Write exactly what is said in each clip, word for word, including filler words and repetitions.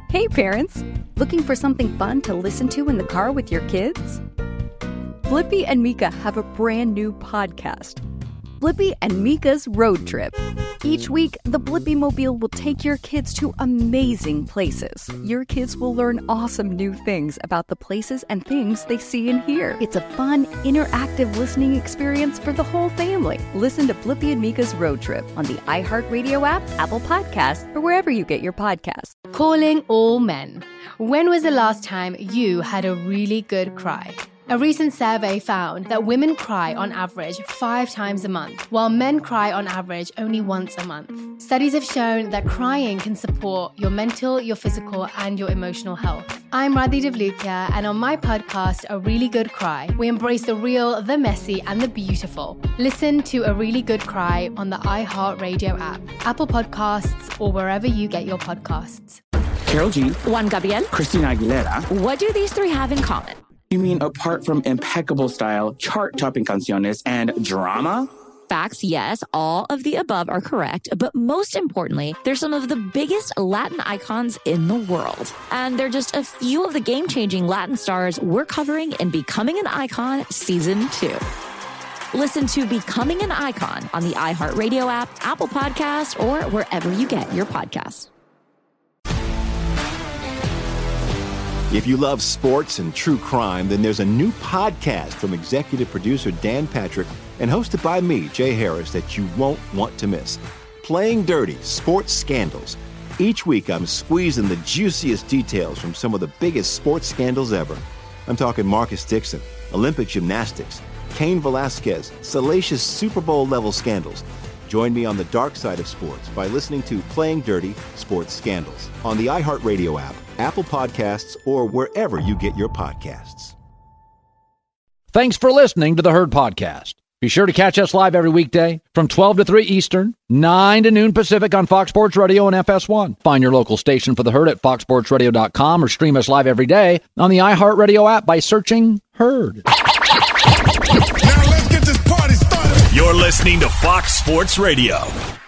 Hey parents, looking for something fun to listen to in the car with your kids? Blippi and Mika have a brand new podcast, Blippi and Mika's Road Trip. Each week, the Blippi Mobile will take your kids to amazing places. Your kids will learn awesome new things about the places and things they see and hear. It's a fun, interactive listening experience for the whole family. Listen to Blippi and Mika's Road Trip on the iHeartRadio app, Apple Podcasts, or wherever you get your podcasts. Calling all men. When was the last time you had a really good cry? A recent survey found that women cry on average five times a month, while men cry on average only once a month. Studies have shown that crying can support your mental, your physical, and your emotional health. I'm Radhi Devlukia, and on my podcast, A Really Good Cry, we embrace the real, the messy, and the beautiful. Listen to A Really Good Cry on the iHeartRadio app, Apple Podcasts, or wherever you get your podcasts. Karol G, Juan Gabriel, Christina Aguilera. What do these three have in common? You mean apart from impeccable style, chart-topping canciones, and drama? Facts, yes, all of the above are correct. But most importantly, they're some of the biggest Latin icons in the world. And they're just a few of the game-changing Latin stars we're covering in Becoming an Icon Season two. Listen to Becoming an Icon on the iHeartRadio app, Apple Podcasts, or wherever you get your podcasts. If you love sports and true crime, then there's a new podcast from executive producer Dan Patrick and hosted by me, Jay Harris, that you won't want to miss. Playing Dirty: Sports Scandals. Each week, I'm squeezing the juiciest details from some of the biggest sports scandals ever. I'm talking Marcus Dixon, Olympic gymnastics, Cain Velasquez, salacious Super Bowl-level scandals. Join me on the dark side of sports by listening to Playing Dirty: Sports Scandals on the iHeartRadio app, Apple Podcasts, or wherever you get your podcasts. Thanks for listening to the Herd Podcast. Be sure to catch us live every weekday from twelve to three Eastern, nine to noon Pacific on Fox Sports Radio and F S one. Find your local station for the Herd at fox sports radio dot com or stream us live every day on the iHeartRadio app by searching Herd. Now let's get this party started. You're listening to Fox Sports Radio.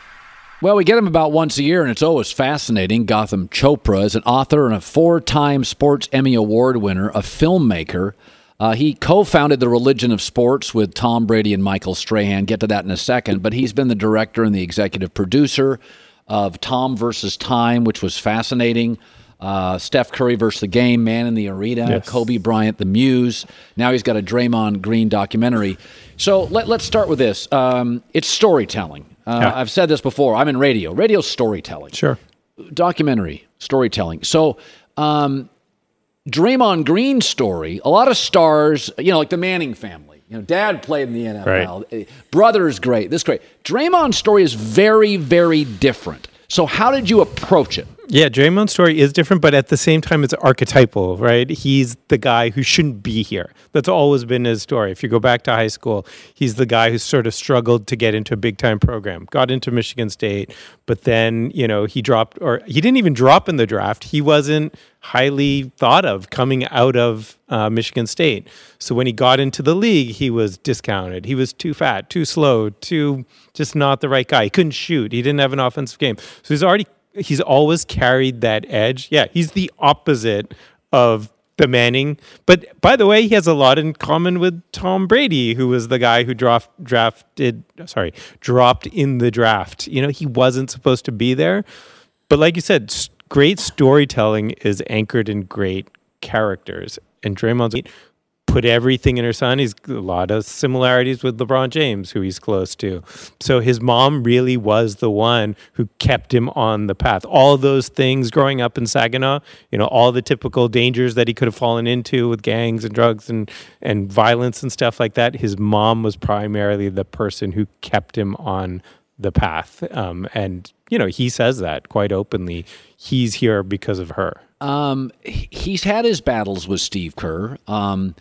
Well, we get him about once a year, and it's always fascinating. Gautam Chopra is an author and a four-time Sports Emmy Award winner, a filmmaker. Uh, he co-founded The Religion of Sports with Tom Brady and Michael Strahan. Get to that in a second. But he's been the director and the executive producer of Tom versus Time, which was fascinating. Uh, Steph Curry versus the Game, Man in the Arena, yes. Kobe Bryant, The Muse. Now he's got a Draymond Green documentary. So let, let's start with this. Um, it's storytelling. Uh, yeah. I've said this before. I'm in radio. Radio's storytelling. Sure. Documentary, storytelling. So um, Draymond Green's story, a lot of stars, you know, like the Manning family. You know, dad played in the N F L. Right. Brother's great. This is great. Draymond's story is very, very different. So how did you approach it? Yeah, Draymond's story is different, but at the same time, it's archetypal, right? He's the guy who shouldn't be here. That's always been his story. If you go back to high school, he's the guy who sort of struggled to get into a big-time program, got into Michigan State, but then, you know, he dropped, or he didn't even drop in the draft. He wasn't highly thought of coming out of uh, Michigan State. So when he got into the league, he was discounted. He was too fat, too slow, too just not the right guy. He couldn't shoot. He didn't have an offensive game. So he's already He's always carried that edge. Yeah, he's the opposite of the Manning. But by the way, he has a lot in common with Tom Brady, who was the guy who draft, drafted, sorry, dropped in the draft. You know, he wasn't supposed to be there. But like you said, great storytelling is anchored in great characters. And Draymond's put everything in her son. He's a lot of similarities with LeBron James, who he's close to. So his mom really was the one who kept him on the path. All those things growing up in Saginaw, you know, all the typical dangers that he could have fallen into with gangs and drugs and, and violence and stuff like that. His mom was primarily the person who kept him on the path. Um, and, you know, he says that quite openly. He's here because of her. Um, he's had his battles with Steve Kerr. Um,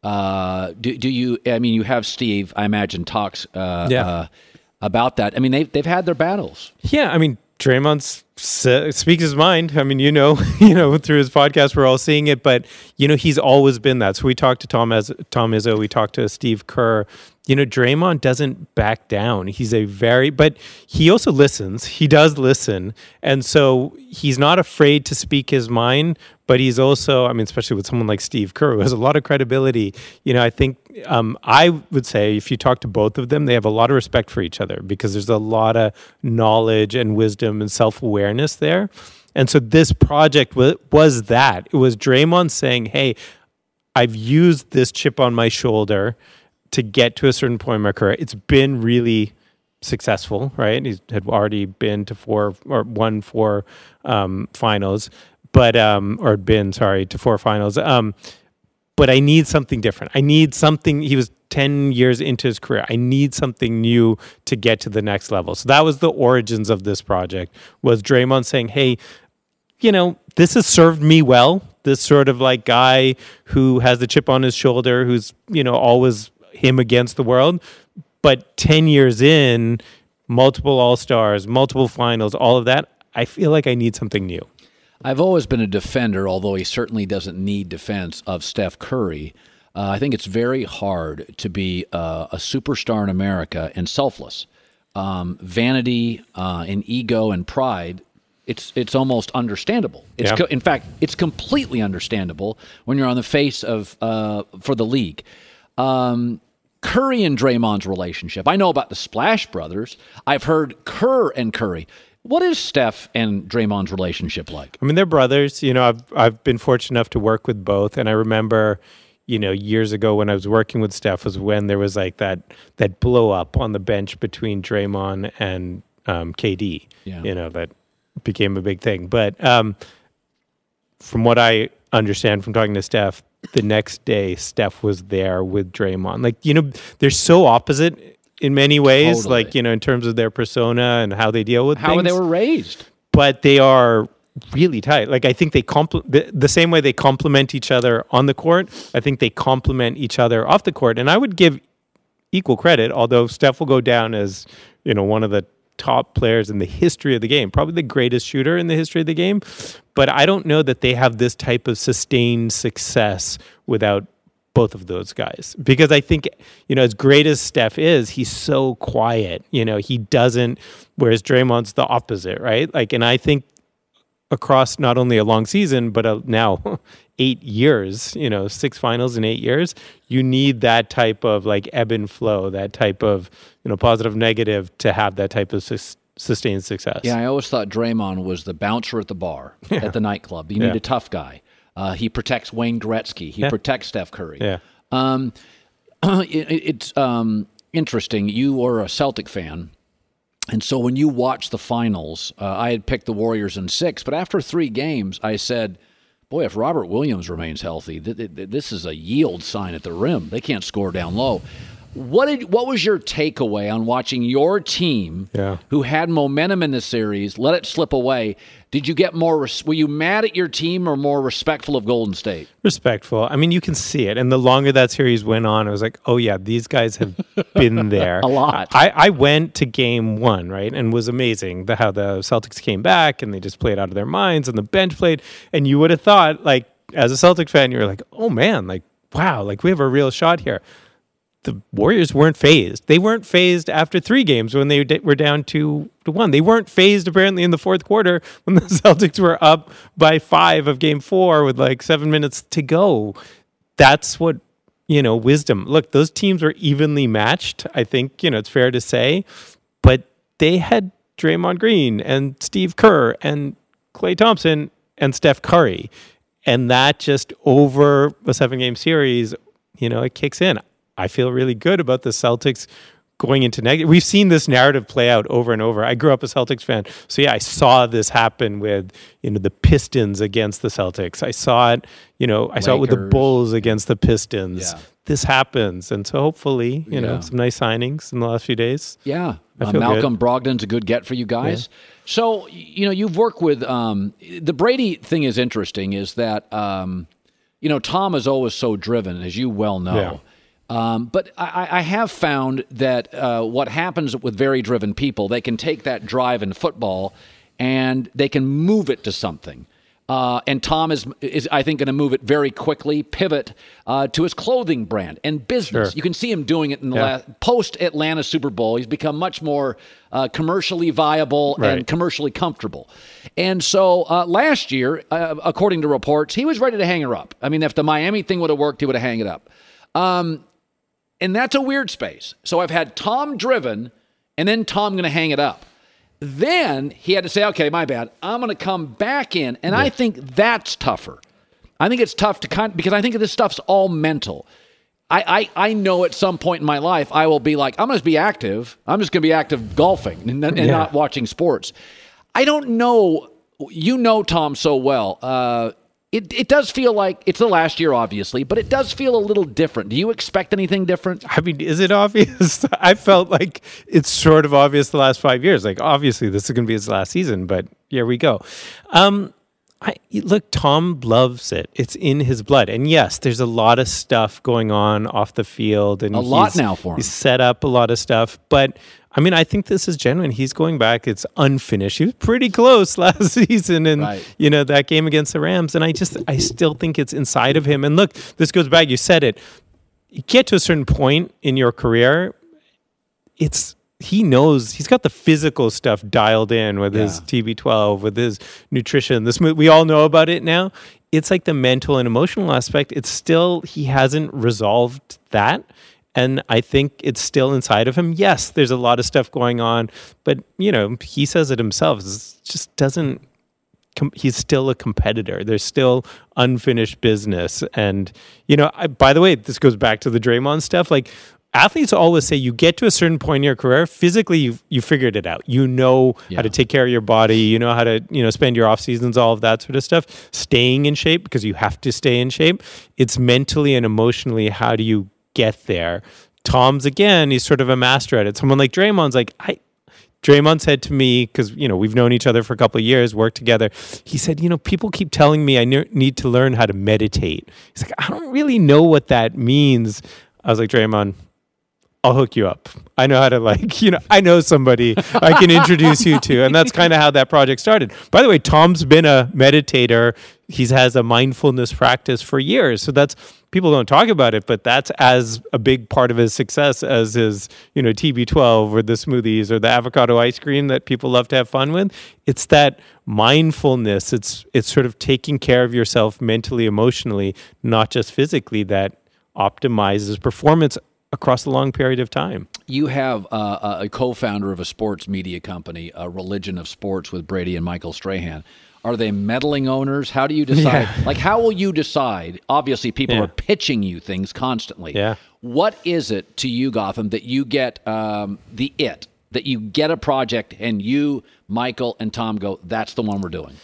Uh, do, do you, I mean, you have Steve, I imagine, talks uh, yeah. uh, about that. I mean, they've, they've had their battles. Yeah, I mean, Draymond's So, speaks his mind. I mean, you know, you know, through his podcast, we're all seeing it. But you know, he's always been that. So we talked to Tom as Tom Izzo. We talked to Steve Kerr. You know, Draymond doesn't back down. He's a very, but he also listens. He does listen, and so he's not afraid to speak his mind. But he's also, I mean, especially with someone like Steve Kerr, who has a lot of credibility. You know, I think um, I would say if you talk to both of them, they have a lot of respect for each other because there's a lot of knowledge and wisdom and self-awareness there. And so this project was, was that. It was Draymond saying, hey, I've used this chip on my shoulder to get to a certain point in my career. It's been really successful, right? He had already been to four or won four um, finals, but um, or been sorry to four finals. Um, but I need something different. I need something. He was ten years into his career. I need something new to get to the next level. So that was the origins of this project. Was Draymond saying, "Hey, you know, this has served me well. This sort of like guy who has the chip on his shoulder, who's you know always." Him against the world, but ten years in, multiple All-Stars, multiple finals, all of that, I feel like I need something new. I've always been a defender, although he certainly doesn't need defense, of Steph Curry. Uh, I think it's very hard to be uh, a superstar in America and selfless. Um, vanity uh, and ego and pride, it's it's almost understandable. It's Yeah. co- in fact, it's completely understandable when you're on the face of uh, for the league. Um, Curry and Draymond's relationship. I know about the Splash Brothers. I've heard Kerr and Curry. What is Steph and Draymond's relationship like? I mean, they're brothers. You know, I've I've been fortunate enough to work with both, and I remember, you know, years ago when I was working with Steph was when there was like that that blow up on the bench between Draymond and um, K D. Yeah. You know, that became a big thing. But um, from what I understand from talking to Steph, the next day Steph was there with Draymond. Like, you know, they're so opposite in many ways, Totally. like, you know, in terms of their persona and how they deal with How things. they were raised. But they are really tight. Like, I think they compl- the, the same way they complement each other on the court, I think they complement each other off the court. And I would give equal credit, although Steph will go down as, you know, one of the top players in the history of the game, probably the greatest shooter in the history of the game. But I don't know that they have this type of sustained success without both of those guys. Because I think, you know, as great as Steph is, he's so quiet. You know, he doesn't, whereas Draymond's the opposite, right? Like, and I think across not only a long season, but a, now eight years, you know, six finals in eight years, you need that type of like ebb and flow, that type of, you know, positive, negative to have that type of sus- sustained success. Yeah, I always thought Draymond was the bouncer at the bar, Yeah. at the nightclub. You Yeah. need a tough guy. Uh, he protects Wayne Gretzky. He Yeah. protects Steph Curry. Yeah. Um, it, it's um, interesting. You were a Celtic fan. And so when you watch the finals, uh, I had picked the Warriors in six, but after three games, I said, boy, if Robert Williams remains healthy, th- th- this is a yield sign at the rim. They can't score down low. What did? What was your takeaway on watching your team, Yeah. who had momentum in the series, let it slip away? Did you get more? Res- were you mad at your team or more respectful of Golden State? Respectful. I mean, you can see it. And the longer that series went on, I was like, oh, yeah, these guys have been there. A lot. I, I went to game one, right, and was amazing the, how the Celtics came back and they just played out of their minds and the bench played. And you would have thought, like, as a Celtics fan, you were like, oh, man, like, wow, like we have a real shot here. The Warriors weren't phased. They weren't phased after three games when they d- were down two to one. They weren't phased apparently in the fourth quarter when the Celtics were up by five of game four with like seven minutes to go. That's what, you know, wisdom. Look, those teams were evenly matched. I think, you know, it's fair to say, but they had Draymond Green and Steve Kerr and Klay Thompson and Steph Curry. And that just over a seven game series, you know, it kicks in. I feel really good about the Celtics going into negative. We've seen this narrative play out over and over. I grew up a Celtics fan. So yeah, I saw this happen with, you know, the Pistons against the Celtics. I saw it, you know, I saw it with the Lakers. Bulls against the Pistons. Yeah. This happens. And so hopefully, you Yeah. know, some nice signings in the last few days. Yeah. I Uh, feel Malcolm good. Brogdon's a good get for you guys. So, y- you know, you've worked with um, the Brady thing is interesting is that, um, you know, Tom is always so driven, as you well know. Yeah. Um, but I, I have found that uh, what happens with very driven people, they can take that drive in football and they can move it to something. Uh, and Tom is, is I think, going to move it very quickly, pivot uh, to his clothing brand and business. Sure. You can see him doing it in the yeah. last, post-Atlanta Super Bowl. He's become much more uh, commercially viable right. and commercially comfortable. And so uh, last year, uh, according to reports, he was ready to hang her up. I mean, if the Miami thing would have worked, he would have hung it up. Um, and that's a weird space. So I've had Tom driven, and then Tom going to hang it up. Then he had to say, okay, my bad. I'm going to come back in. And yeah. I think that's tougher. I think it's tough to kind because I think this stuff's all mental. I, I, I know at some point in my life, I will be like, I'm going to be active. I'm just going to be active golfing and, and yeah. not watching sports. I don't know. You know Tom so well. Uh, It it does feel like it's the last year, obviously, but it does feel a little different. Do you expect anything different? I mean, is it obvious? I felt like it's sort of obvious the last five years. Like, obviously, this is going to be his last season, but here we go. Um, I look, Tom loves it. It's in his blood. And yes, there's a lot of stuff going on off the field. And a lot now for him. He's set up a lot of stuff, but I mean, I think this is genuine. He's going back. It's unfinished. He was pretty close last season in, right. you know, that game against the Rams. And I just, I still think it's inside of him. And look, this goes back. You said it. You get to a certain point in your career, it's, he knows, he's got the physical stuff dialed in with yeah. his T B twelve, with his nutrition. This we all know about it now. It's like the mental and emotional aspect. It's still, he hasn't resolved that. And I think it's still inside of him. Yes, there's a lot of stuff going on, but, you know, he says it himself. It just doesn't, com- he's still a competitor. There's still unfinished business. And, you know, I, by the way, this goes back to the Draymond stuff. Like, athletes always say you get to a certain point in your career, physically you've, you figured it out. You know yeah. how to take care of your body. You know how to, you know, spend your off seasons, all of that sort of stuff. Staying in shape, because you have to stay in shape. It's mentally and emotionally, how do you get there? Tom's, again, he's sort of a master at it. Someone like Draymond's like, I, Draymond said to me, because, you know, we've known each other for a couple of years, worked together. He said, you know, people keep telling me I ne- need to learn how to meditate. He's like, I don't really know what that means. I was like, Draymond, I'll hook you up. I know how to, like, you know, I know somebody I can introduce you to. And that's kind of how that project started. By the way, Tom's been a meditator. He has a mindfulness practice for years. So that's, people don't talk about it, but that's as a big part of his success as his, you know, T B twelve or the smoothies or the avocado ice cream that people love to have fun with. It's that mindfulness. It's, it's sort of taking care of yourself mentally, emotionally, not just physically, that optimizes performance across a long period of time. You have uh, a co-founder of a sports media company, a Religion of Sports, with Brady and Michael Strahan. Are they meddling owners? How do you decide? Yeah. Like, how will you decide? Obviously, people yeah. are pitching you things constantly. Yeah. What is it to you, Gotham, that you get um, the it, that you get a project and you, Michael, and Tom go, that's the one we're doing?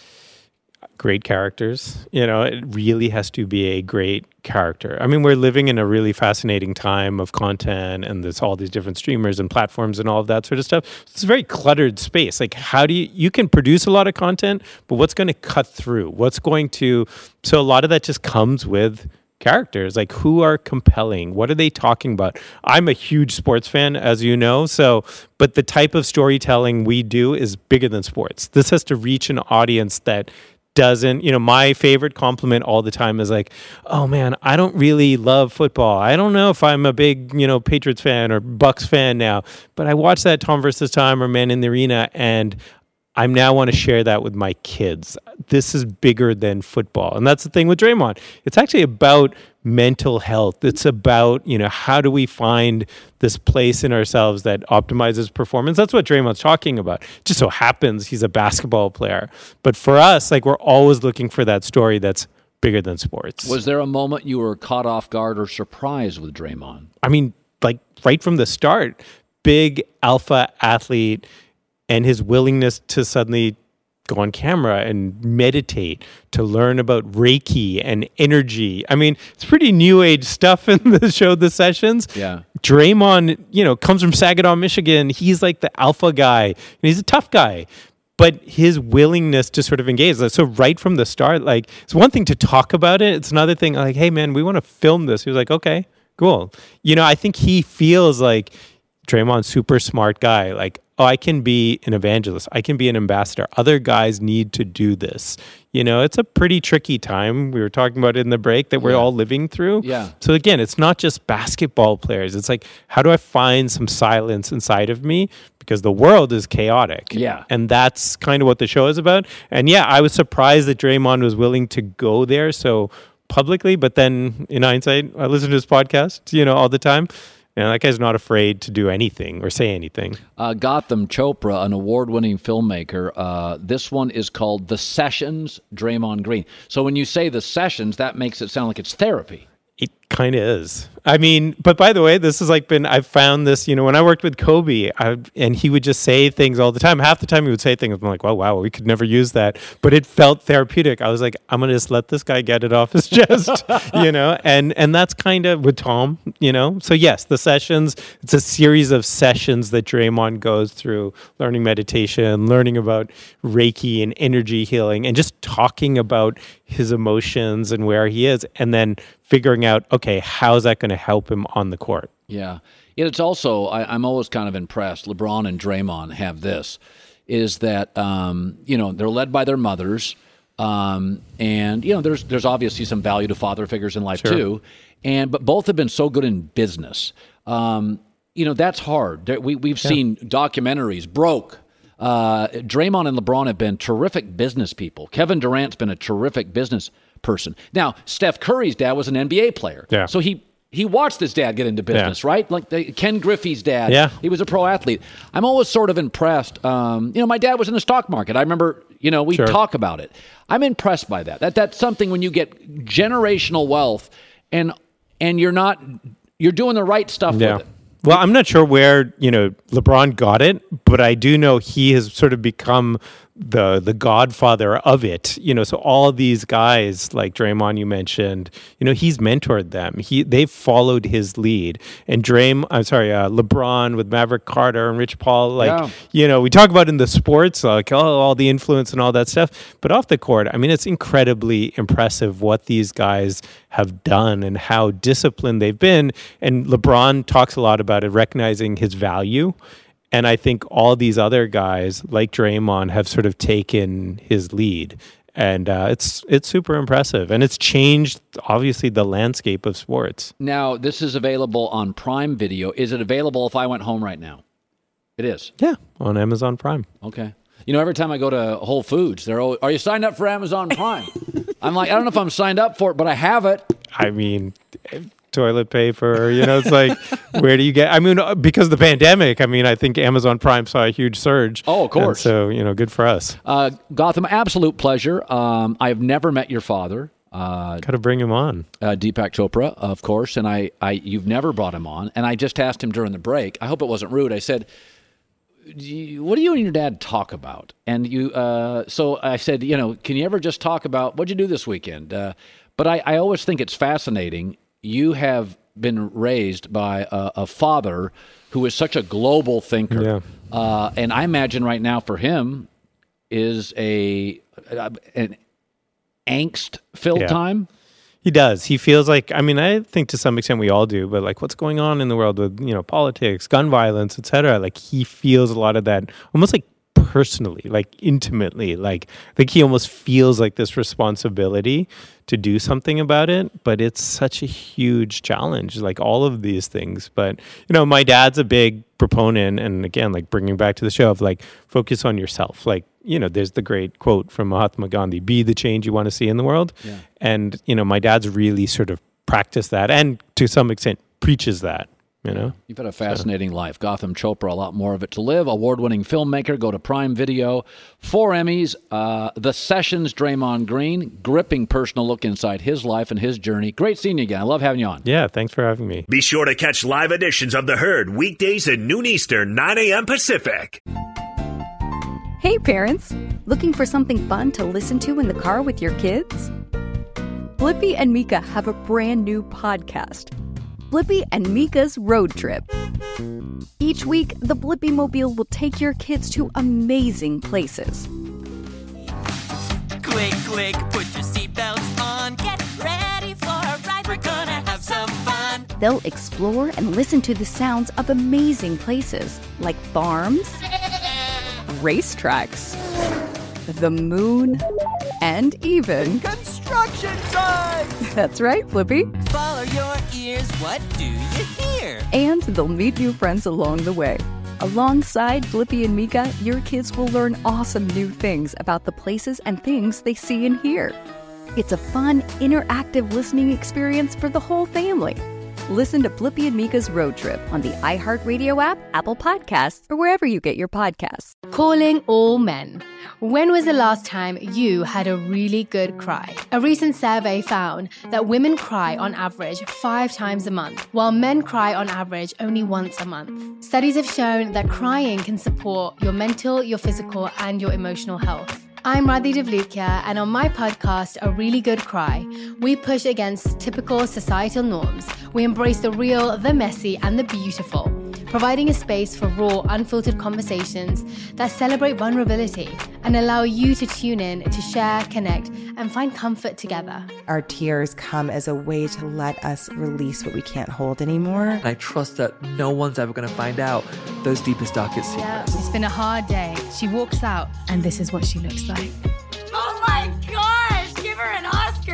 Great characters. You know, it really has to be a great character. I mean, we're living in a really fascinating time of content, and there's all these different streamers and platforms and all of that sort of stuff. It's a very cluttered space. Like, how do you, you can produce a lot of content, but what's going to cut through? What's going to, so a lot of that just comes with characters. Like, who are compelling? What are they talking about? I'm a huge sports fan, as you know, so, but the type of storytelling we do is bigger than sports. This has to reach an audience that doesn't, you know, my favorite compliment all the time is like, oh man, I don't really love football. I don't know if I'm a big, you know, Patriots fan or Bucks fan now, but I watched that Tom versus Tom or Man in the Arena, and I now want to share that with my kids. This is bigger than football. And that's the thing with Draymond. It's actually about mental health. It's about, you know, how do we find this place in ourselves that optimizes performance? That's what Draymond's talking about. It just so happens he's a basketball player. But for us, like, we're always looking for that story that's bigger than sports. Was there a moment you were caught off guard or surprised with Draymond? I mean, like, right from the start, big alpha athlete, and his willingness to suddenly go on camera and meditate, to learn about Reiki and energy. I mean, it's pretty new age stuff in the show, The Sessions. Yeah. Draymond, you know, comes from Saginaw, Michigan. He's like the alpha guy, and he's a tough guy. But his willingness to sort of engage. So right from the start, like, it's one thing to talk about it. It's another thing like, hey, man, we want to film this. He was like, okay, cool. You know, I think he feels like Draymond's super smart guy. Like, oh, I can be an evangelist. I can be an ambassador. Other guys need to do this. You know, it's a pretty tricky time. We were talking about it in the break that we're Yeah. all living through. Yeah. So again, it's not just basketball players. It's like, how do I find some silence inside of me? Because the world is chaotic. Yeah. And that's kind of what the show is about. And yeah, I was surprised that Draymond was willing to go there so publicly. But then in hindsight, I listen to his podcast, you know, all the time. And that guy's not afraid to do anything or say anything. Uh, Gotham Chopra, an award-winning filmmaker. Uh, this one is called The Sessions, Draymond Green. So when you say The Sessions, that makes it sound like it's therapy. It kind of is. I mean, but by the way, this has like been, I've found this, you know, when I worked with Kobe I, and he would just say things all the time. Half the time he would say things, I'm like, wow, wow, we could never use that. But it felt therapeutic. I was like, I'm going to just let this guy get it off his chest, you know, and, and that's kind of with Tom, you know. So yes, the sessions, it's a series of sessions that Draymond goes through, learning meditation, learning about Reiki and energy healing, and just talking about his emotions and where he is, and then figuring out, okay, how's that going to help him on the court? Yeah. It's also, I, I'm always kind of impressed, LeBron and Draymond have this, is that, um, you know, they're led by their mothers, um, and, you know, there's there's obviously some value to father figures in life, Sure. too, and but both have been so good in business. Um, you know, that's hard. There, we, we've Yeah. seen documentaries, Broke. Uh, Draymond and LeBron have been terrific business people. Kevin Durant's been a terrific business person. Now, Steph Curry's dad was an N B A player. Yeah. So he he watched his dad get into business, Yeah. right? Like the, Ken Griffey's dad. Yeah. He was a pro athlete. I'm always sort of impressed. Um, you know, my dad was in the stock market. I remember, you know, we Sure. talk about it. I'm impressed by that. That that's something when you get generational wealth and and you're not you're doing the right stuff Yeah. with it. Well, I'm not sure where, you know, LeBron got it, but I do know he has sort of become the the godfather of it. You know, so all these guys like Draymond you mentioned, you know, he's mentored them. He they've followed his lead. And Draym, I'm sorry, uh, LeBron with Maverick Carter and Rich Paul, like, Yeah. you know, we talk about in the sports, like, oh, all the influence and all that stuff. But off the court, I mean, it's incredibly impressive what these guys have done and how disciplined they've been. And LeBron talks a lot about it, recognizing his value. And I think all these other guys, like Draymond, have sort of taken his lead. And uh, it's it's super impressive. And it's changed, obviously, the landscape of sports. Now, this is available on Prime Video. Is it available if I went home right now? It is. Yeah, on Amazon Prime. Okay. You know, every time I go to Whole Foods, they're always, are you signed up for Amazon Prime? I'm like, I don't know if I'm signed up for it, but I have it. I mean, toilet paper, you know, it's like, where do you get, I mean, because of the pandemic, I mean, I think Amazon Prime saw a huge surge. Oh, of course. And so, you know, good for us. Uh, Gotham, absolute pleasure. Um, I've never met your father. Uh, Got to bring him on. uh, Deepak Chopra, of course, and I, I, you've never brought him on. And I just asked him during the break, I hope it wasn't rude. I said, "Do you- what do you and your dad talk about? And you, uh, so I said, you know, can you ever just talk about what'd you do this weekend? Uh, but I, I always think it's fascinating. You have been raised by a, a father who is such a global thinker. Yeah. Uh, and I imagine right now for him is a, an angst-filled Yeah. time. He does. He feels like, I mean, I think to some extent we all do, but like what's going on in the world with, you know, politics, gun violence, et cetera. Like he feels a lot of that almost like personally, like intimately. Like I think he almost feels like this responsibility to do something about it, but it's such a huge challenge, like all of these things. But, you know, my dad's a big proponent, and again, like bringing back to the show of like, focus on yourself. Like, you know, there's the great quote from Mahatma Gandhi, be the change you want to see in the world. Yeah. And, you know, my dad's really sort of practiced that and to some extent preaches that, you know. You've had a fascinating life. Gotham Chopra, a lot more of it to live. Award-winning filmmaker. Go to Prime Video. Four Emmys. Uh, the Sessions, Draymond Green. Gripping personal look inside his life and his journey. Great seeing you again. I love having you on. Yeah, thanks for having me. Be sure to catch live editions of The Herd weekdays at noon Eastern, nine a.m. Pacific. Hey parents, looking for something fun to listen to in the car with your kids? Blippi and Mika have a brand new podcast, Blippi and Mika's Road Trip. Each week, the Blippi Mobile will take your kids to amazing places. Click, click, put your seatbelts on. Get ready for a ride. We're gonna have some fun. They'll explore and listen to the sounds of amazing places like farms, racetracks, the moon, and even Construction sites! That's right, Flippy. Follow your ears, what do you hear? And they'll meet new friends along the way. Alongside Flippy and Mika, your kids will learn awesome new things about the places and things they see and hear. It's a fun, interactive listening experience for the whole family. Listen to Flippy and Mika's Road Trip on the iHeartRadio app, Apple Podcasts, or wherever you get your podcasts. Calling all men. When was the last time you had a really good cry? A recent survey found that women cry on average five times a month, while men cry on average only once a month. Studies have shown that crying can support your mental, your physical, and your emotional health. I'm Radhi Devlukia, and on my podcast, A Really Good Cry, we push against typical societal norms. We embrace the real, the messy, and the beautiful, providing a space for raw, unfiltered conversations that celebrate vulnerability and allow you to tune in to share, connect, and find comfort together. Our tears come as a way to let us release what we can't hold anymore. I trust that no one's ever going to find out those deepest, darkest secrets. Yeah, it's been a hard day. She walks out, and this is what she looks like. Oh my gosh, give her an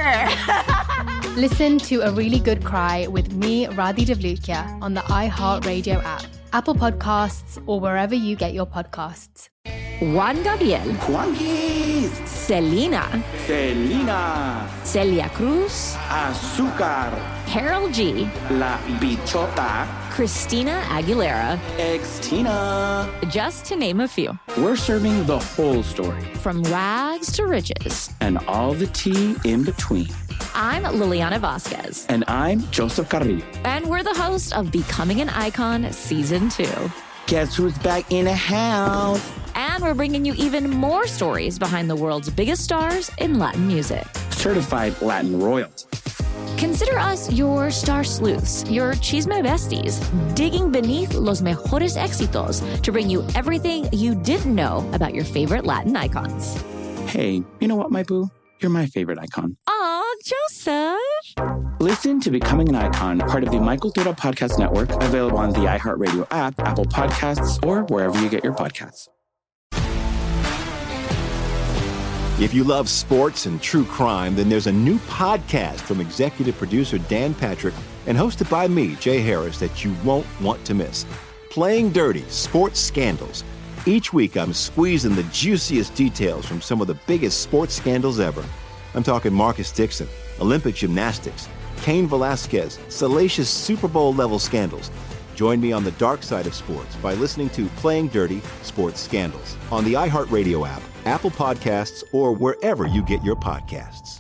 Oscar. Listen to A Really Good Cry with me, Radhi Devlukia, on the iHeartRadio app, Apple Podcasts, or wherever you get your podcasts. Juan Gabriel, Juanquis, Selena, Selena, Celia Cruz, Azúcar, Harold G, La Bichota, Christina Aguilera, Xtina, just to name a few. We're serving the whole story, from rags to riches, and all the tea in between. I'm Liliana Vasquez. And I'm Joseph Carrillo. And we're the host of Becoming an Icon Season two. Guess who's back in the house? And we're bringing you even more stories behind the world's biggest stars in Latin music. Certified Latin royalty. Consider us your star sleuths, your chisme besties, digging beneath los mejores éxitos to bring you everything you didn't know about your favorite Latin icons. Hey, you know what, my boo? You're my favorite icon. Aw, Joseph. Listen to Becoming an Icon, part of the My Cultura Podcast Network, available on the iHeartRadio app, Apple Podcasts, or wherever you get your podcasts. If you love sports and true crime, then there's a new podcast from executive producer Dan Patrick and hosted by me, Jay Harris, that you won't want to miss. Playing Dirty: Sports Scandals. Each week, I'm squeezing the juiciest details from some of the biggest sports scandals ever. I'm talking Marcus Dixon, Olympic gymnastics, Cain Velasquez, salacious Super Bowl-level scandals. Join me on the dark side of sports by listening to Playing Dirty: Sports Scandals on the iHeartRadio app, Apple Podcasts, or wherever you get your podcasts.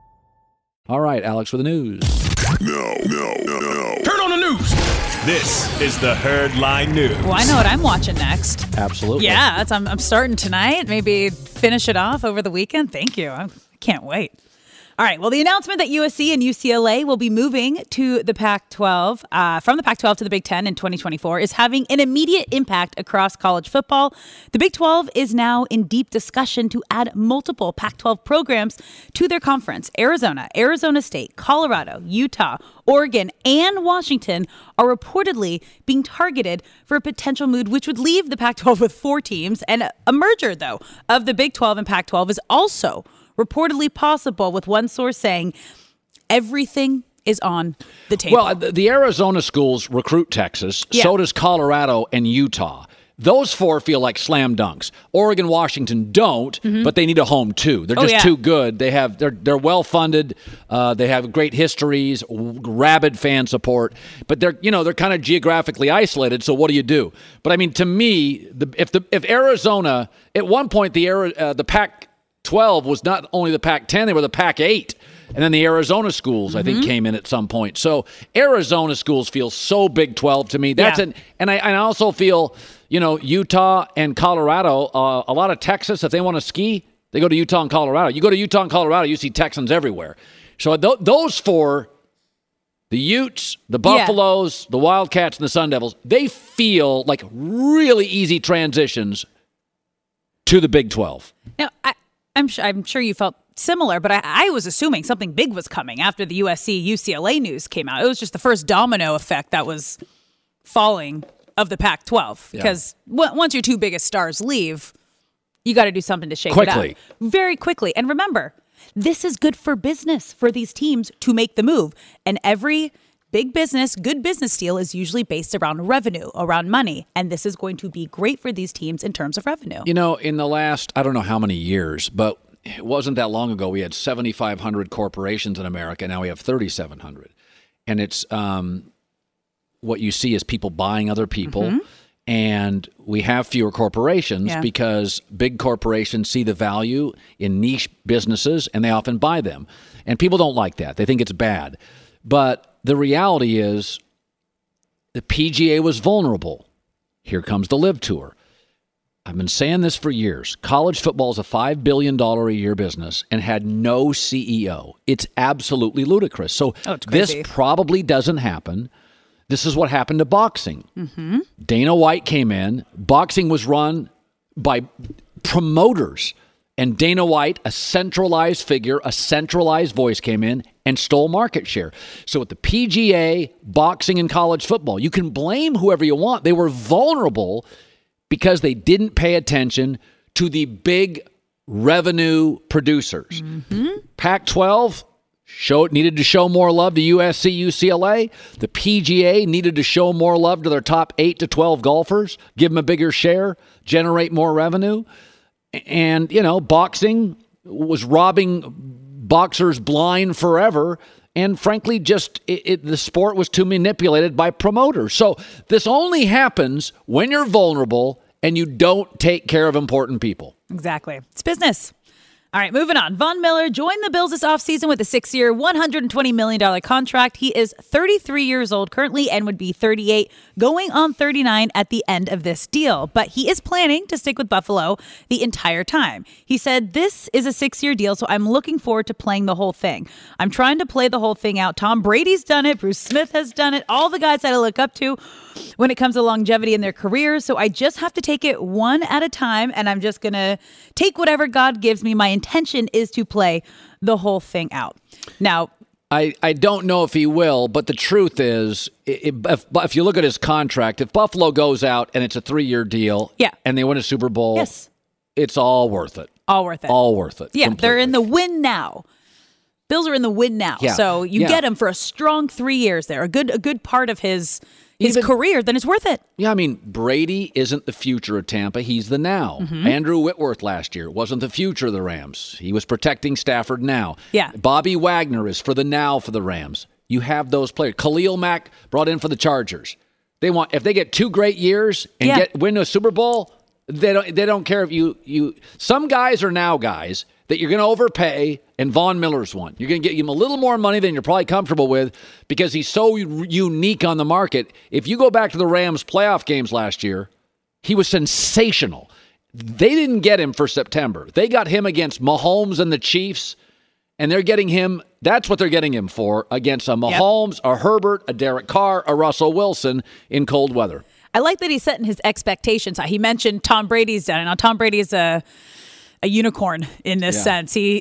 All right, Alex, for the news. No, no, no, no. Turn on the news. This is the Herd Line News. Well, I know what I'm watching next. Absolutely. Yeah, that's, I'm, I'm starting tonight. Maybe finish it off over the weekend. Thank you. I can't wait. All right. Well, the announcement that U S C and U C L A will be moving to the Pac twelve, uh, from the Pac twelve to the Big Ten in twenty twenty-four is having an immediate impact across college football. The Big twelve is now in deep discussion to add multiple Pac twelve programs to their conference. Arizona, Arizona State, Colorado, Utah, Oregon, and Washington are reportedly being targeted for a potential move, which would leave the Pac twelve with four teams. And a merger, though, of the Big twelve and Pac twelve is also reportedly possible, with one source saying everything is on the table. Well, the, the Arizona schools recruit Texas. Yeah. So does Colorado and Utah. Those four feel like slam dunks. Oregon, Washington don't, mm-hmm. but they need a home too. They're Oh, just yeah. too good. They have they're they're well funded. Uh, they have great histories, rabid fan support. But they're you know they're kind of geographically isolated. So what do you do? But I mean, to me, the, if the if Arizona at one point the uh, the Pac twelve was not only the Pac ten, they were the Pac eight. And then the Arizona schools, I think, mm-hmm. came in at some point. So Arizona schools feel so Big twelve to me. That's Yeah. an, and I, and I also feel, you know, Utah and Colorado, uh, a lot of Texas, if they want to ski, they go to Utah and Colorado. You go to Utah and Colorado, you see Texans everywhere. So th- those four, the Utes, the Buffaloes, yeah. the Wildcats, and the Sun Devils, they feel like really easy transitions to the Big twelve. Now, I, I'm, sh- I'm sure you felt similar, but I, I was assuming something big was coming after the U S C U C L A news came out. It was just the first domino effect that was falling of the Pac twelve, because yeah. w- once your two biggest stars leave, You got to do something to shake Quickly. it up. Very quickly. And remember, this is good for business for these teams to make the move. And every big business, good business deal is usually based around revenue, around money. And this is going to be great for these teams in terms of revenue. You know, in the last, I don't know how many years, but it wasn't that long ago, we had seventy-five hundred corporations in America. Now we have thirty-seven hundred. And it's um, what you see is people buying other people. Mm-hmm. And we have fewer corporations Yeah. because big corporations see the value in niche businesses and they often buy them. And people don't like that. They think it's bad. But the reality is the P G A was vulnerable. Here comes the Live Tour. I've been saying this for years. College football is a five billion dollars a year business and had no C E O. It's absolutely ludicrous. So Oh, it's this crazy. probably doesn't happen. This is what happened to boxing. Mm-hmm. Dana White came in. Boxing was run by promoters. And Dana White, a centralized figure, a centralized voice, came in and stole market share. So with the P G A, boxing, and college football, you can blame whoever you want. They were vulnerable because they didn't pay attention to the big revenue producers. Mm-hmm. Pac twelve showed needed to show more love to U S C, U C L A. The P G A needed to show more love to their top eight to twelve golfers, give them a bigger share, generate more revenue. And, you know, boxing was robbing boxers blind forever. And frankly, just it, it, the sport was too manipulated by promoters. So this only happens when you're vulnerable and you don't take care of important people. Exactly. It's business. All right, moving on. Von Miller joined the Bills this offseason with a six-year, one hundred twenty million dollars contract. He is thirty-three years old currently and would be thirty-eight, going on thirty-nine at the end of this deal. But he is planning to stick with Buffalo the entire time. He said, this is a six-year deal, so I'm looking forward to playing the whole thing. I'm trying to play the whole thing out. Tom Brady's done it. Bruce Smith has done it. All the guys that I look up to when it comes to longevity in their careers. So I just have to take it one at a time, and I'm just going to take whatever God gives me. My intention is to play the whole thing out. Now, I, I don't know if he will, but the truth is, if, if, if you look at his contract, if Buffalo goes out and it's a three-year deal yeah. and they win a Super Bowl, yes. it's all worth it. All worth it. All worth it. Yeah, completely. They're in the win now. Bills are in the win now. Yeah. So you Yeah. get him for a strong three years there, a good a good part of his his Even- career, then it's worth it. Yeah, I mean, Brady isn't the future of Tampa. He's the now. Mhm. Andrew Whitworth last year wasn't the future of the Rams. He was protecting Stafford now. Yeah. Bobby Wagner is for the now for the Rams. You have those players. Khalil Mack brought in for the Chargers. They want if they get two great years and Yeah. get win a Super Bowl, they don't they don't care if you you some guys are now guys that you're going to overpay, and Von Miller's one. You're going to get him a little more money than you're probably comfortable with because he's so u- unique on the market. If you go back to the Rams playoff games last year, he was sensational. They didn't get him for September. They got him against Mahomes and the Chiefs, and they're getting him, that's what they're getting him for, against a Mahomes, a Herbert, a Derek Carr, a Russell Wilson in cold weather. I like that he's setting his expectations high. He mentioned Tom Brady's done it. Now, Tom Brady is a a unicorn in this Yeah. sense. He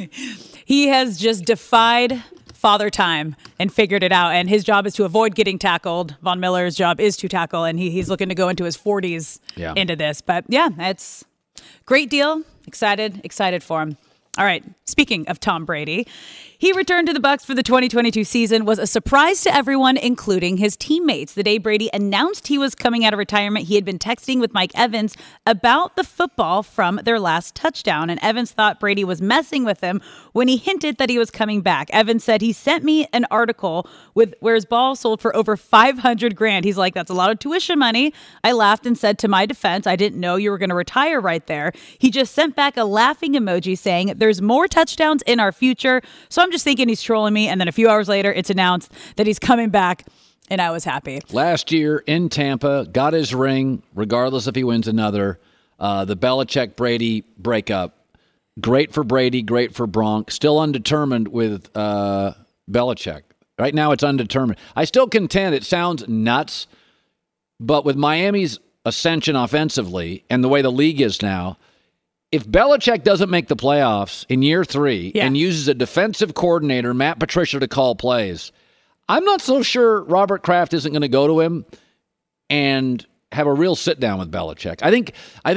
he has just defied father time and figured it out. And his job is to avoid getting tackled. Von Miller's job is to tackle, and he, he's looking to go into his forties Yeah. into this. But yeah, it's great deal. Excited, excited for him. All right. Speaking of Tom Brady, he returned to the Bucs for the twenty twenty-two season, was a surprise to everyone, including his teammates. The day Brady announced he was coming out of retirement, he had been texting with Mike Evans about the football from their last touchdown. And Evans thought Brady was messing with him when he hinted that he was coming back. Evans said he sent me an article with where his ball sold for over five hundred grand. He's like, that's a lot of tuition money. I laughed and said, to my defense, I didn't know you were going to retire right there. He just sent back a laughing emoji saying, there's more touchdowns in our future. So I'm just thinking he's trolling me. And then a few hours later, it's announced that he's coming back. And I was happy. Last year in Tampa, got his ring, regardless if he wins another. Uh, the Belichick-Brady breakup. Great for Brady, great for Bronk. Still undetermined with uh, Belichick. Right now it's undetermined. I still contend it sounds nuts, but with Miami's ascension offensively and the way the league is now, if Belichick doesn't make the playoffs in year three Yeah. and uses a defensive coordinator, Matt Patricia, to call plays, I'm not so sure Robert Kraft isn't going to go to him and have a real sit down with Belichick. I think I think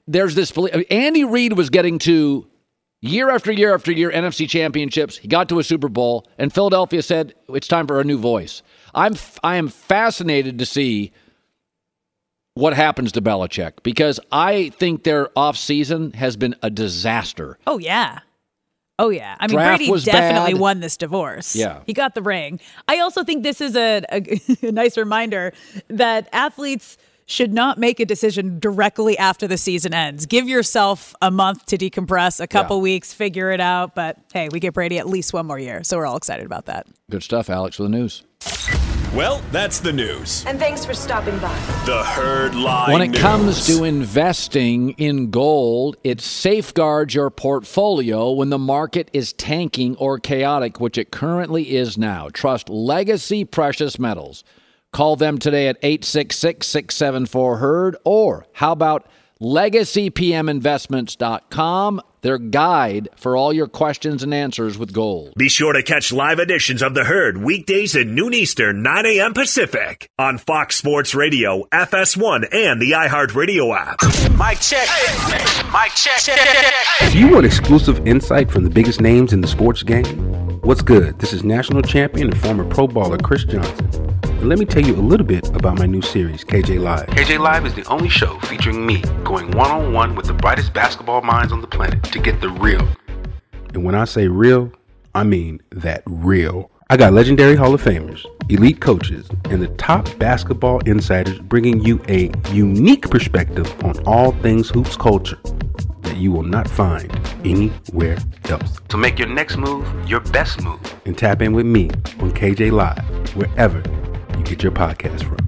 there's this, I mean, Andy Reid was getting to year after year after year N F C championships. He got to a Super Bowl, and Philadelphia said, it's time for a new voice. I'm I am fascinated to see what happens to Belichick, because I think their offseason has been a disaster. Oh, yeah. Oh, yeah. I mean, Draft Brady was definitely bad. won this divorce. Yeah. He got the ring. I also think this is a, a, a nice reminder that athletes should not make a decision directly after the season ends. Give yourself a month to decompress, a couple Yeah. weeks, figure it out. But hey, we get Brady at least one more year, so we're all excited about that. Good stuff, Alex, for the news. Well, that's the news. And thanks for stopping by. The Herd Line When it News. comes to investing in gold, it safeguards your portfolio when the market is tanking or chaotic, which it currently is now. Trust Legacy Precious Metals. Call them today at eight six six, six seven four, herd, or how about legacy p m investments dot com, their guide for all your questions and answers with gold. Be sure to catch live editions of The Herd weekdays at noon Eastern, nine a.m. Pacific on Fox Sports Radio, F S one, and the iHeartRadio app. Mic check. Mic check. Do you want exclusive insight from the biggest names in the sports game? What's good? This is national champion and former pro baller Chris Johnson. And let me tell you a little bit about my new series, K J Live. K J Live is the only show featuring me going one-on-one with the brightest basketball minds on the planet to get the real. And when I say real, I mean that real. I got legendary Hall of Famers, elite coaches, and the top basketball insiders bringing you a unique perspective on all things hoops culture that you will not find anywhere else. So make your next move your best move and tap in with me on K J Live, wherever you get your podcast from.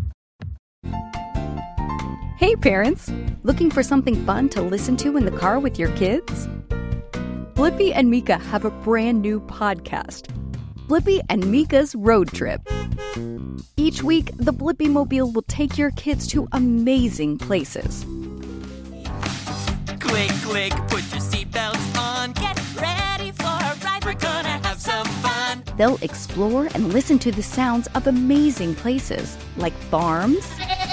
Hey parents, looking for something fun to listen to in the car with your kids? Blippi and Mika have a brand new podcast, Blippi and Mika's Road Trip. Each week, the Blippi Mobile will take your kids to amazing places. Click, click, put your seatbelts on. Get ready for a ride. We're gonna have some fun. They'll explore and listen to the sounds of amazing places like farms,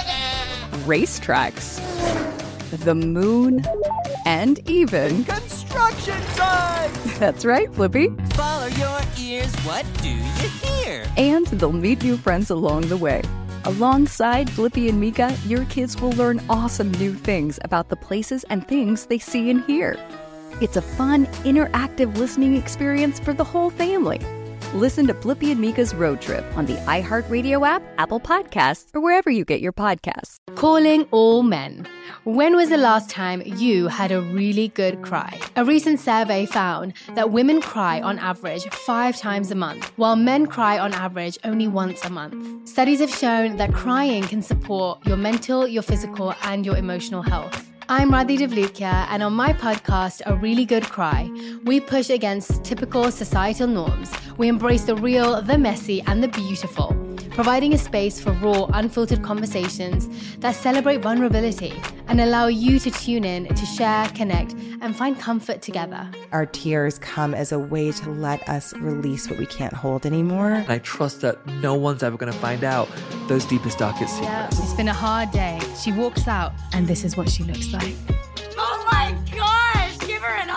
racetracks, the moon, and even Construction sites. That's right, Blippi. Follow your ears. What do you hear? And they'll meet new friends along the way. Alongside Blippi and Mika, your kids will learn awesome new things about the places and things they see and hear. It's a fun, interactive listening experience for the whole family. Listen to Blippi and Mika's Road Trip on the iHeartRadio app, Apple Podcasts, or wherever you get your podcasts. Calling all men. When was the last time you had a really good cry? A recent survey found that women cry on average five times a month, while men cry on average only once a month. Studies have shown that crying can support your mental, your physical, and your emotional health. I'm Radhi Devlukia, and on my podcast, A Really Good Cry, we push against typical societal norms. We embrace the real, the messy, and the beautiful, providing a space for raw, unfiltered conversations that celebrate vulnerability and allow you to tune in to share, connect, and find comfort together. Our tears come as a way to let us release what we can't hold anymore. And I trust that no one's ever going to find out those deepest, darkest secrets. Yeah, it's been a hard day. She walks out, and this is what she looks like. Oh my gosh, give her an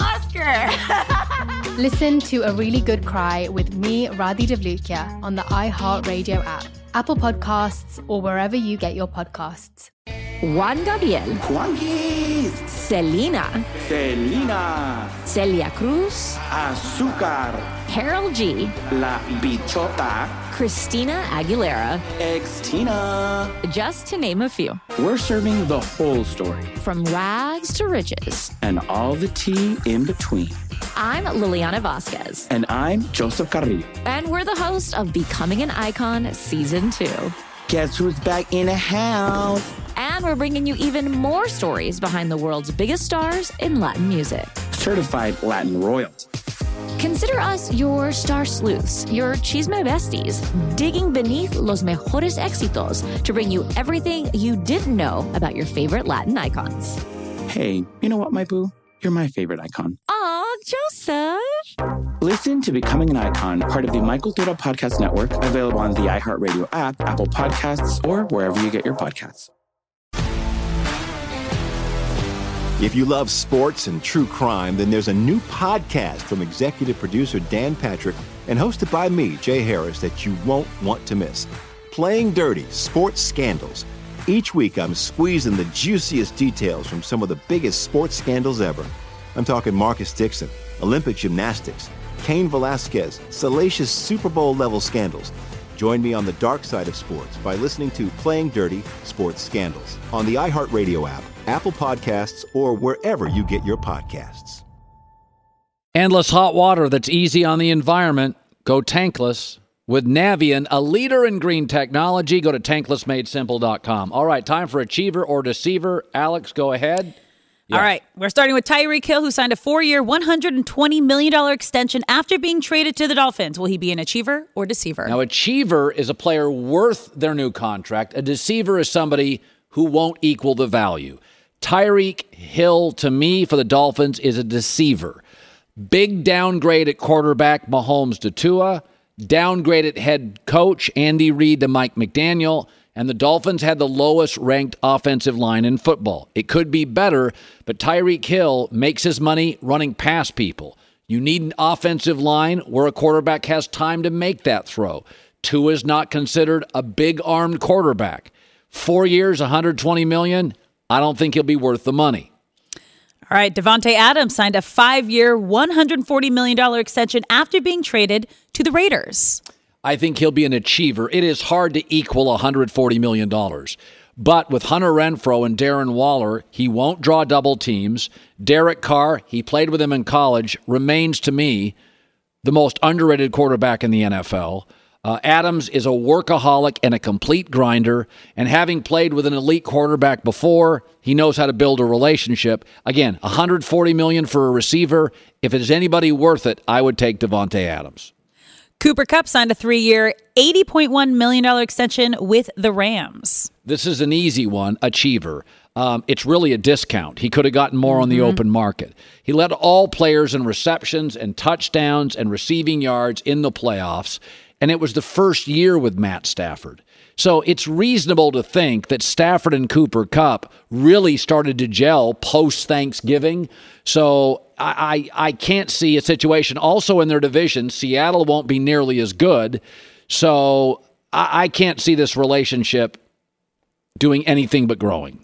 Oscar. Listen to A Really Good Cry with me, Radhi Devlukia, on the iHeartRadio app, Apple Podcasts, or wherever you get your podcasts. Juan Gabriel, Juanquis, Selena, Selena, Celia Cruz, Azúcar, Karol G, La Bichota, Christina Aguilera, Ex-Tina. just to name a few. We're serving the whole story From rags to riches. and all the tea in between. I'm Liliana Vasquez. And I'm Joseph Carrillo. And we're the host of Becoming an Icon Season two. Guess who's back in the house? And we're bringing you even more stories behind the world's biggest stars in Latin music. Certified Latin royalty. Consider us your star sleuths, your chisme besties, digging beneath los mejores éxitos to bring you everything you didn't know about your favorite Latin icons. Hey, you know what, my boo? You're my favorite icon. Aw, Joseph. Listen to Becoming an Icon, part of the My Cultura Podcast Network, available on the iHeartRadio app, Apple Podcasts, or wherever you get your podcasts. If you love sports and true crime, then there's a new podcast from executive producer Dan Patrick and hosted by me, Jay Harris, that you won't want to miss. Playing Dirty: Sports Scandals. Each week, I'm squeezing the juiciest details from some of the biggest sports scandals ever. I'm talking Marcus Dixon, Olympic gymnastics, Cain Velasquez, salacious Super Bowl-level scandals. Join me on the dark side of sports by listening to Playing Dirty: Sports Scandals on the iHeartRadio app, Apple Podcasts, or wherever you get your podcasts. Endless hot water that's easy on the environment. Go tankless with Navien, a leader in green technology. Go to tankless made simple dot com. All right, time for Achiever or Deceiver. Alex, go ahead. Yeah. All right, we're starting with Tyreek Hill, who signed a four-year, one hundred twenty million dollars extension after being traded to the Dolphins. Will he be an achiever or deceiver? Now, achiever is a player worth their new contract. A deceiver is somebody who won't equal the value. Tyreek Hill, to me, for the Dolphins, is a deceiver. Big downgrade at quarterback, Mahomes to Tua. Downgrade at head coach, Andy Reid to Mike McDaniel. And the Dolphins had the lowest ranked offensive line in football. It could be better, but Tyreek Hill makes his money running past people. You need an offensive line where a quarterback has time to make that throw. Tua is not considered a big-armed quarterback. Four years, one hundred twenty million dollars, I don't think he'll be worth the money. All right, Davante Adams signed a five-year, one hundred forty million dollars extension after being traded to the Raiders. I think he'll be an achiever. It is hard to equal one hundred forty million dollars. But with Hunter Renfrow and Darren Waller, he won't draw double teams. Derek Carr, he played with him in college, remains to me the most underrated quarterback in the N F L. Uh, Adams is a workaholic and a complete grinder. And having played with an elite quarterback before, he knows how to build a relationship. Again, one hundred forty million dollars for a receiver. If it is anybody worth it, I would take Davante Adams. Cooper Kupp signed a three-year, eighty point one million dollars extension with the Rams. This is an easy one, achiever. Um, it's really a discount. He could have gotten more mm-hmm. on the open market. He led all players in receptions and touchdowns and receiving yards in the playoffs, and it was the first year with Matt Stafford. So it's reasonable to think that Stafford and Cooper Kupp really started to gel post-Thanksgiving. So I, I I can't see a situation. Also in their division, Seattle won't be nearly as good. So I, I can't see this relationship doing anything but growing.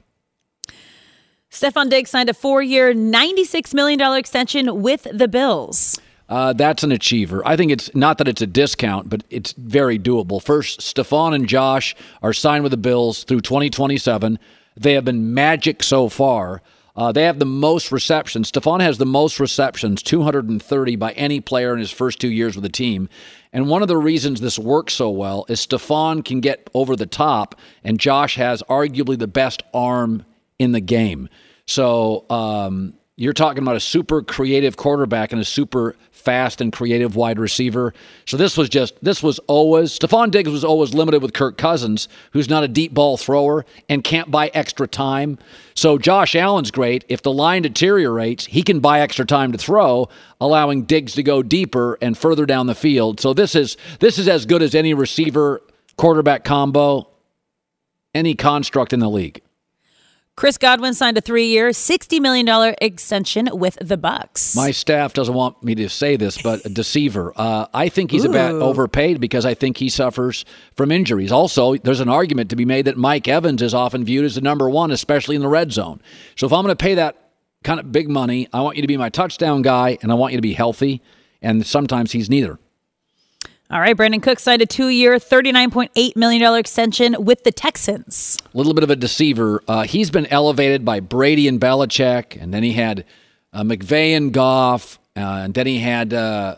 Stephon Diggs signed a four-year, ninety-six million dollars extension with the Bills. Uh, that's an achiever. I think it's not that it's a discount, but it's very doable. First, Stephon and Josh are signed with the Bills through twenty twenty-seven. They have been magic so far. Uh, they have the most receptions. Stephon has the most receptions, two hundred thirty by any player in his first two years with the team. And one of the reasons this works so well is Stephon can get over the top, and Josh has arguably the best arm in the game. So um, you're talking about a super creative quarterback and a super fast and creative wide receiver. So this was just, this was always, Stephon Diggs was always limited with Kirk Cousins, who's not a deep ball thrower and can't buy extra time. So Josh Allen's great. If the line deteriorates, he can buy extra time to throw, allowing Diggs to go deeper and further down the field. So this is, this is as good as any receiver quarterback combo, any construct in the league. Chris Godwin signed a three-year, sixty million dollars extension with the Bucs. My staff doesn't want me to say this, but a deceiver. Uh, I think he's Ooh. a bit overpaid because I think he suffers from injuries. Also, there's an argument to be made that Mike Evans is often viewed as the number one, especially in the red zone. So if I'm going to pay that kind of big money, I want you to be my touchdown guy, and I want you to be healthy, and sometimes he's neither. All right, Brandon Cooks signed a two-year, thirty-nine point eight million dollars extension with the Texans. A little bit of a deceiver. Uh, he's been elevated by Brady and Belichick, and then he had uh, McVay and Goff, uh, and then he had uh,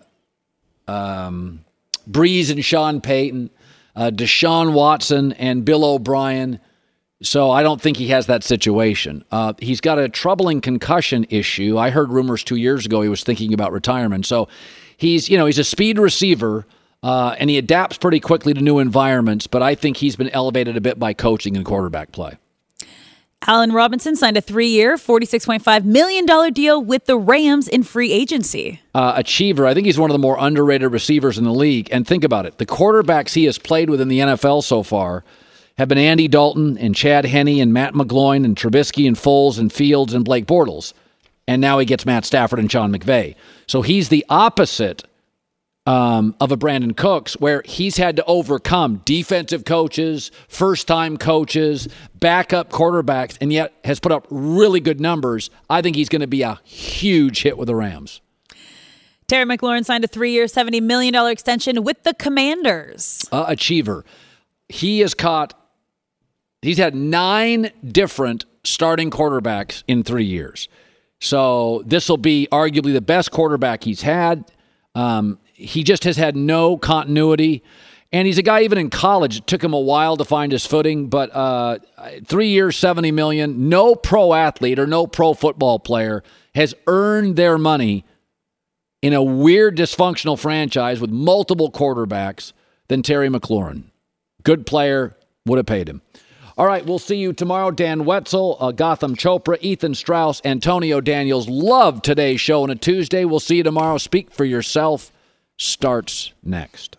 um, Breeze and Sean Payton, uh, Deshaun Watson and Bill O'Brien. So I don't think he has that situation. Uh, he's got a troubling concussion issue. I heard rumors two years ago he was thinking about retirement. So he's, you know, he's a speed receiver. Uh, and he adapts pretty quickly to new environments, but I think he's been elevated a bit by coaching and quarterback play. Allen Robinson signed a three-year, forty-six point five million dollars deal with the Rams in free agency. Uh, achiever. I think he's one of the more underrated receivers in the league. And think about it. The quarterbacks he has played with in the N F L so far, have been Andy Dalton and Chad Henne and Matt McGloin and Trubisky and Foles and Fields and Blake Bortles. And now he gets Matt Stafford and Sean McVay. So he's the opposite um, of a Brandon Cooks, where he's had to overcome defensive coaches, first-time coaches, backup quarterbacks, and yet has put up really good numbers. I think he's going to be a huge hit with the Rams. Terry McLaurin signed a three-year, seventy million dollars extension with the Commanders. Uh, achiever. He has caught, he's had nine different starting quarterbacks in three years. So this will be arguably the best quarterback he's had. Um, he just has had no continuity. And he's a guy, even in college, it took him a while to find his footing. But uh, three years, seventy million dollars, no pro athlete or no pro football player has earned their money in a weird, dysfunctional franchise with multiple quarterbacks than Terry McLaurin. Good player, would have paid him. All right, we'll see you tomorrow. Dan Wetzel, uh, Gotham Chopra, Ethan Strauss, Antonio Daniels. Love today's show on a Tuesday. We'll see you tomorrow. Speak for Yourself starts next.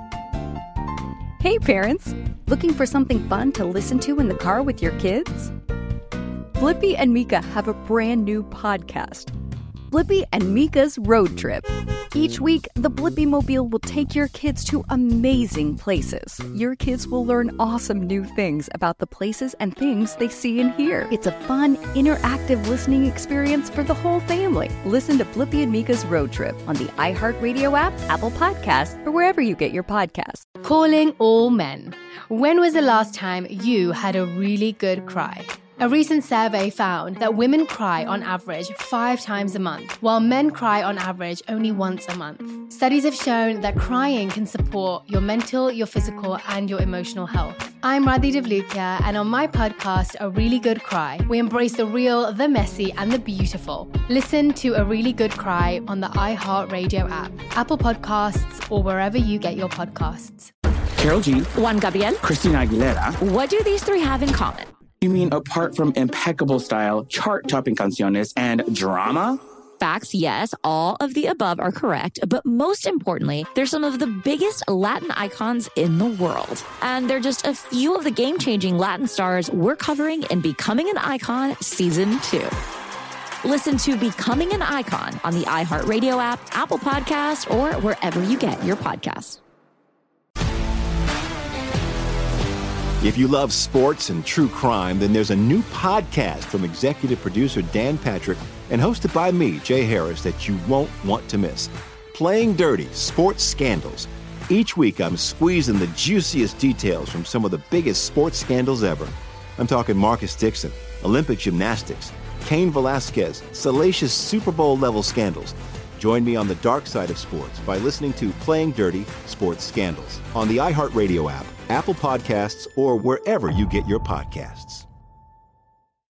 Hey, parents. Looking for something fun to listen to in the car with your kids? Blippi and Mika have a brand new podcast, Blippi and Mika's Road Trip. Each week, the Blippi Mobile will take your kids to amazing places. Your kids will learn awesome new things about the places and things they see and hear. It's a fun, interactive listening experience for the whole family. Listen to Blippi and Mika's Road Trip on the iHeartRadio app, Apple Podcasts, or wherever you get your podcasts. Calling all men. When was the last time you had a really good cry? A recent survey found that women cry on average five times a month, while men cry on average only once a month. Studies have shown that crying can support your mental, your physical, and your emotional health. I'm Radhi Devlukia, and on my podcast, A Really Good Cry, we embrace the real, the messy, and the beautiful. Listen to A Really Good Cry on the iHeartRadio app, Apple Podcasts, or wherever you get your podcasts. Karol G, Juan Gabriel, Christina Aguilera. What do these three have in common? You mean apart from impeccable style, chart-topping canciones, and drama? Facts, yes, all of the above are correct, but most importantly, they're some of the biggest Latin icons in the world. And they're just a few of the game-changing Latin stars we're covering in Becoming an Icon Season two. Listen to Becoming an Icon on the iHeartRadio app, Apple Podcasts, or wherever you get your podcasts. If you love sports and true crime, then there's a new podcast from executive producer Dan Patrick and hosted by me, Jay Harris, that you won't want to miss. Playing Dirty: Sports Scandals. Each week, I'm squeezing the juiciest details from some of the biggest sports scandals ever. I'm talking Marcus Dixon, Olympic gymnastics, Cain Velasquez, salacious Super Bowl-level scandals. Join me on the dark side of sports by listening to Playing Dirty: Sports Scandals on the iHeartRadio app, Apple Podcasts, or wherever you get your podcasts.